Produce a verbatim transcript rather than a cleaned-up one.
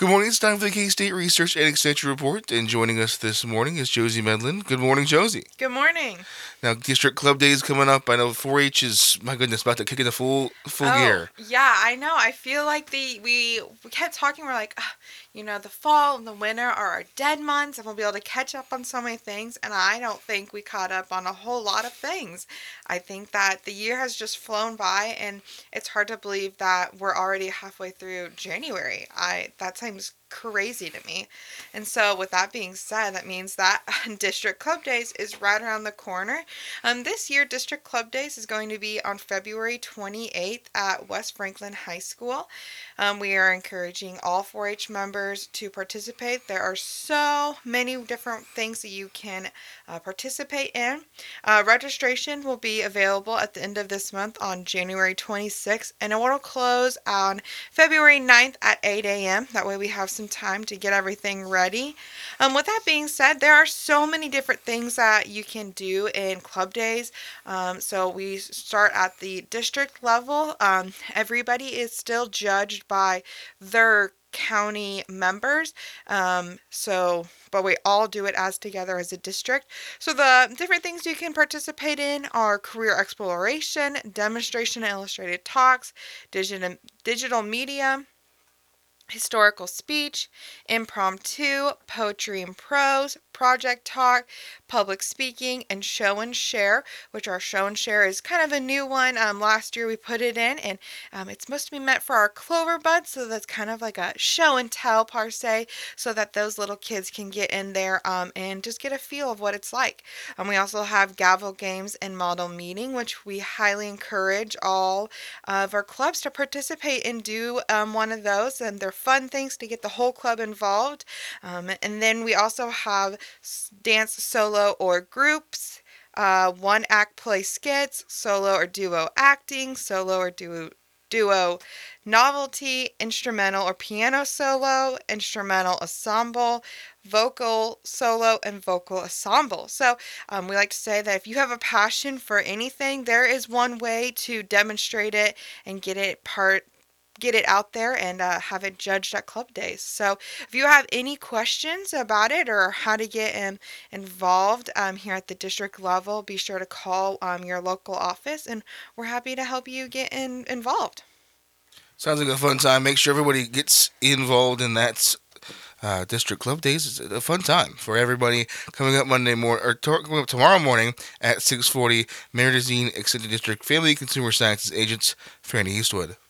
Good morning. It's time for the K-State Research and Extension Report, and joining us this morning is Josie Medlin. Good morning, Josie. Good morning. Now, District Club Day is coming up. I know four H is, my goodness, about to kick into full full Oh, gear. yeah, I know. I feel like the we we kept talking. We're like, "Ugh, you know, the fall and the winter are our dead months, and we'll be able to catch up on so many things. And I don't think we caught up on a whole lot of things. I think that the year has just flown by, and it's hard to believe that we're already halfway through January. I that seems crazy to me. And so, with that being said, that means that District Club Days is right around the corner. Um, this year, District Club Days is going to be on February twenty-eighth at West Franklin High School. Um, we are encouraging all four H members to participate. There are so many different things that you can uh, participate in. Uh, registration will be available at the end of this month on January twenty-sixth, and it will close on February ninth at eight a.m. That way we have some time to get everything ready. Um, with that being said, there are so many different things that you can do in club days. Um, so we start at the district level. Um, everybody is still judged by their county members. Um, so, but we all do it as together as a district. So the different things you can participate in are career exploration, demonstration and illustrated talks, digital digital media, historical speech, impromptu, poetry and prose, project talk, public speaking, and show and share, which our show and share is kind of a new one. Um, last year we put it in, and um, it's supposed to be meant for our clover buds, so that's kind of like a show and tell per se, so that those little kids can get in there um, and just get a feel of what it's like. Um, we also have gavel games and model meeting, which we highly encourage all of our clubs to participate and do um, one of those, and they're fun things to get the whole club involved. Um, and then we also have dance solo or groups, uh, one act play skits, solo or duo acting, solo or duo duo novelty, instrumental or piano solo, instrumental ensemble, vocal solo, and vocal ensemble. So um, we like to say that if you have a passion for anything, there is one way to demonstrate it and get it part get it out there and uh, have it judged at club days. So if you have any questions about it or how to get in, involved um, here at the district level, be sure to call um, your local office, and we're happy to help you get in, involved. Sounds like a fun time. Make sure everybody gets involved in that. Uh, District Club Days is a fun time for everybody. Coming up Monday morning, or to- coming up tomorrow morning at six forty, Mayor Dezine Extended District Family Consumer Sciences Agents, Franny Eastwood.